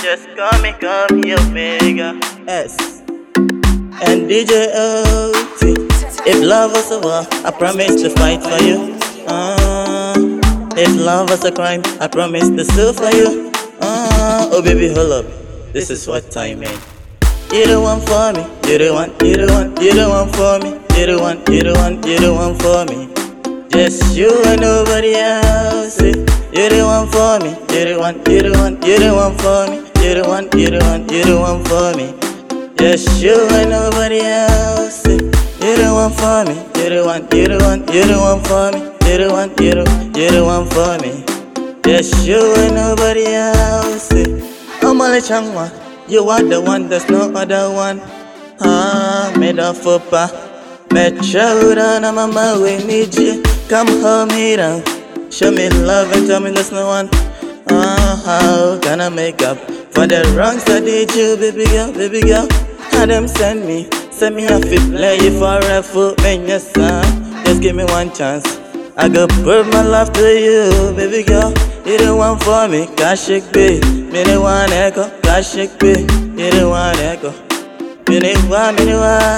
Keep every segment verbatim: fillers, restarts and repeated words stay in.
just call me, call me Omega S and D J O T. If love was a war, I promise to fight for you. Uh, if love was a crime, I promise to sue for you. Uh, oh baby, hold up, this is what time mean. You the one for me, you the one, you the one, you the one for me, you the one, you the one, you the one for me. Just you and nobody else. You the one for me, you the one, you the one, you the one for me, you the one, you the one, you the one for me. Just you and nobody else. You the one for me, you the one, you the one, you the one for me, you the one, you the, you the one for me. Just you and nobody else. I'm only changwa, you are the one, there's no other one. Ah, made of fupa, met you down, I'm on my way, need you. Come hold me down, show me love and tell me there's no one. Ah, how can I make up for the wrongs I did you, baby girl, baby girl? How them send me, send me a fit play you for a fool, man, yes son. Just give me one chance, I go prove my love to you, baby girl. You the one for me, Kashik B. Me the one echo, Kashik B. You the one echo. Me the one, me the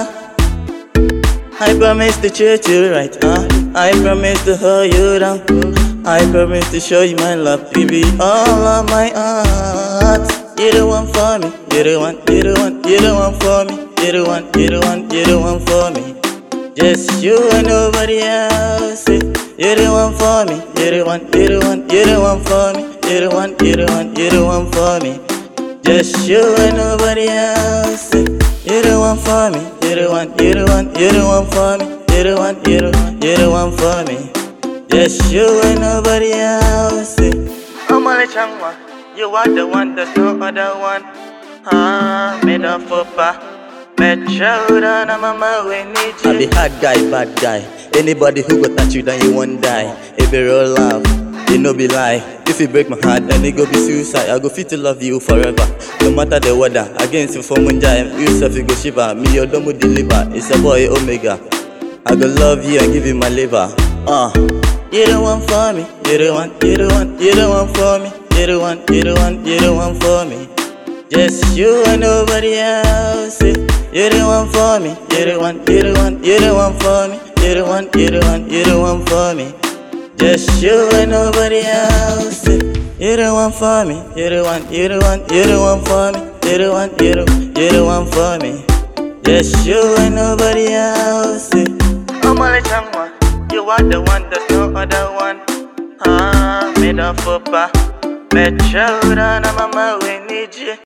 one. I promise to treat you right, huh? I promise to hold you down. I promise to show you my love, baby, all of my heart. You the one for me, you the one, you the one, you the one for me. You the one, you the one, you the one for me. Just you and nobody else. You the one for me, you the one, you the one, you the one for me. You the one, you the one, you the one for me. Just you and nobody else. You the one for me, you the one, you the one, you the one for me. You the one, you the one, you the one for me. Just you and nobody else. I'm only changwa, you are the one, there's no other one. Ah, made of fupa. I be hard guy, bad guy. Anybody who go touch you, then you won't die. It be real love, it no be lie. If you break my heart, then it go be suicide. I go fit to love you forever, no matter the weather. Against you for munja, you self you go shiver. Me your domo deliver, it's a boy Omega. I go love you and give you my liver. Uh, you the one for me, you the one, you the one, you the one for me. You the one, you the one, you the one for me. Just you and nobody else. You the one for me, you the one, you the one, you the one for me. You the one, you the one, you the one for me. Just you and nobody else. You the one for me, you the one, you the one, you the one for me. You the one, you the, you the one for me. Just you and nobody else. I'm only changwa, you are the one, there's no other one. Ah, made of fupa, met you down, I'm on my way, need you.